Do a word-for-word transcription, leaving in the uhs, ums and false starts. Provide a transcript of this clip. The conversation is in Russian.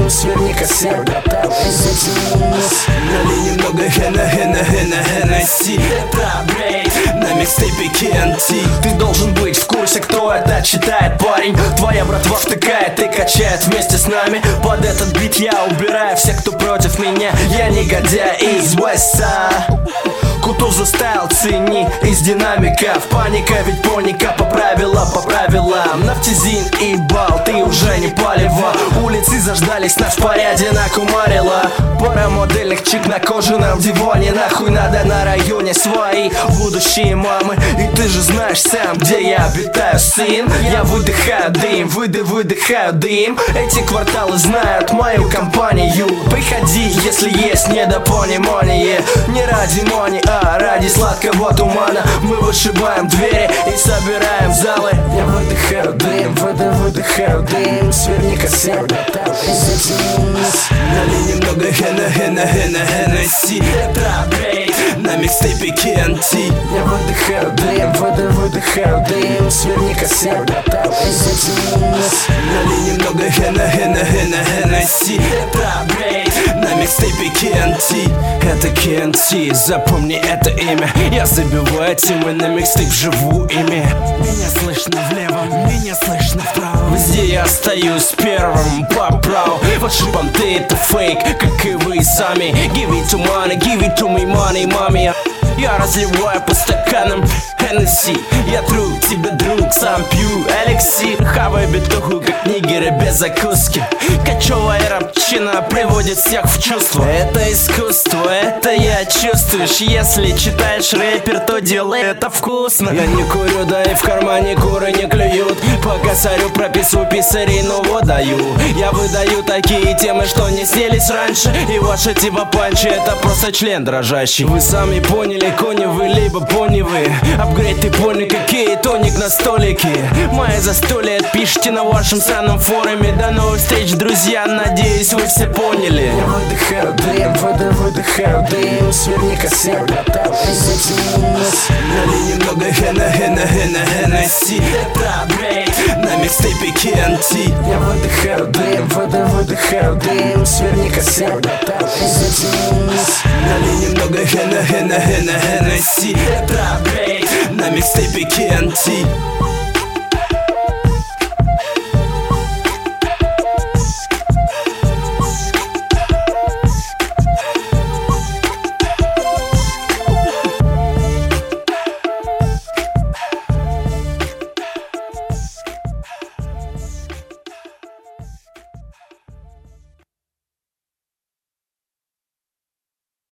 дым, сверни кассету, налей немного Хена, Хена, Хена, Хеннесси. Это апгрейд на микстейпе кей эн ти. Ты должен быть в курсе, кто это читает, парень. Твоя братва втыкает и качает вместе с нами. Под этот бит я убираю всех, кто против меня. Я негодяй из Уэста. Кутузов стайл цени из динамиков. Паника, ведь поника поправила по правилам. Нафтизин и бал, ты уже не палево. Улицы заждались, нас в порядке накумарила. Пара модельных чик на кожаном диване. Нахуй надо на районе свои будущие мамы. И ты же знаешь сам, где я обитаю, сын. Я выдыхаю дым, выды, выдыхаю дым. Эти кварталы знают мою компанию. Приходи, если есть недопонимание. Не ради мони, а ради сладкого тумана. Мы вышибаем двери и собираем залы. Я выдыхаю дым, выды, выдыхаю дым, сверни кассету, налей немного Хена, Хена, Хена, Хеннесси. Это апгрейд на микстейпе кей эн ти. Я выдыхаю дым, выды, выдыхаю дым, сверни кассету, налей немного Хена, Хена, Хена, Хеннесси. Это апгрейд на микстейпе кей эн ти. Это кей эн ти, запомни это имя. Я забиваю темы на микстейп, живу ими. Меня слышно влево, меня слышно вправо. Везде я остаюсь первым по праву. Ваши понты это фейк, как и вы сами. Give it to money, give it to me money, маме. Я разливаю по стаканам Хеннесси. Я друг, тебе друг, сам пью эликсир. Хаваю битуху, как нигеры без закуски. Кочевая рабчина приводит всех в чувство. Это искусство, это я чувствуешь. Если читаешь рэпер, то делай это вкусно. Я не курю, да и в кармане куры не клюют. По косарю прописываю писарину выдаю. Я выдаю такие темы, что не снились раньше. И ваши типа панчи, это просто член дрожащий. Вы сами поняли, кони вы, либо пони вы. Апгрейд, ты понял, какие тоник на столике. Мои застолье отпишите на вашем сраном форуме. До новых встреч, друзья, надеюсь, вы все поняли. Я выдыхаю дым, выды, выдыхаю дым, сверни кассету, налей немного Хена, Хена, Хена, Хеннесси. Это апгрейд на микстейпе кей эн ти. Я выдыхаю дым, выды, выдыхаю дым, сверни кассету, налей немного Хена, Хена, Хена, Хеннесси. Это апгрейд на микстейпе кей эн ти.